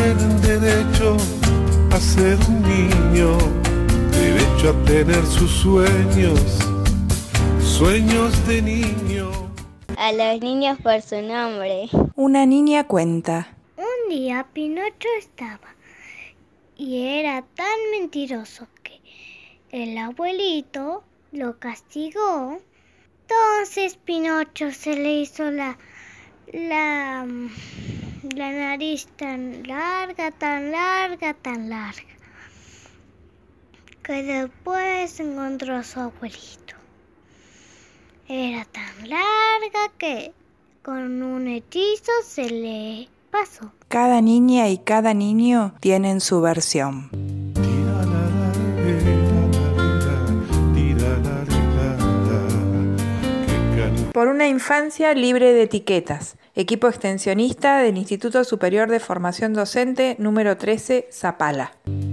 tienen derecho a ser un niño, derecho a tener sus sueños, sueños de niño. A los niños por su nombre. Una niña cuenta. Un día Pinocho estaba y era tan mentiroso que el abuelito lo castigó. Entonces Pinocho se le hizo la nariz tan larga, que después encontró a su abuelito. Era tan larga que con un hechizo se le pasó. Cada niña y cada niño tienen su versión. Por una infancia libre de etiquetas. Equipo extensionista del Instituto Superior de Formación Docente número 13, Zapala.